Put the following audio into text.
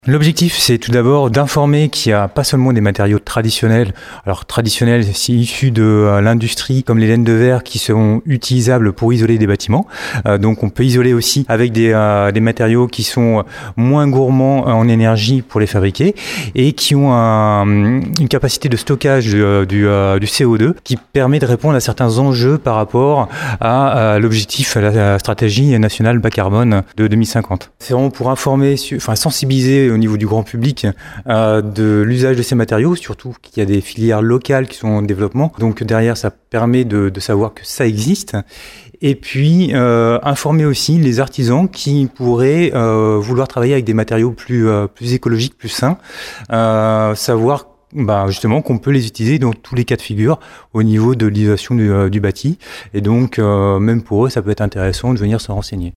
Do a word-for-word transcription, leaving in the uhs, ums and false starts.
L'objectif, c'est tout d'abord d'informer qu'il n'y a pas seulement des matériaux traditionnels, alors traditionnels, c'est issus de euh, l'industrie, comme les laines de verre, qui sont utilisables pour isoler des bâtiments. Euh, donc on peut isoler aussi avec des, euh, des matériaux qui sont moins gourmands en énergie pour les fabriquer et qui ont un, une capacité de stockage du, du, euh, du C O deux qui permet de répondre à certains enjeux par rapport à, à l'objectif, à la stratégie nationale bas carbone de deux mille cinquante. C'est vraiment pour informer, enfin sensibiliser au niveau du grand public euh, de l'usage de ces matériaux, surtout qu'il y a des filières locales qui sont en développement. Donc derrière, ça permet de, de savoir que ça existe. Et puis euh, informer aussi les artisans qui pourraient euh, vouloir travailler avec des matériaux plus euh, plus écologiques, plus sains, euh, savoir bah, justement qu'on peut les utiliser dans tous les cas de figure au niveau de l'isolation du, du bâti. Et donc euh, même pour eux, ça peut être intéressant de venir se renseigner.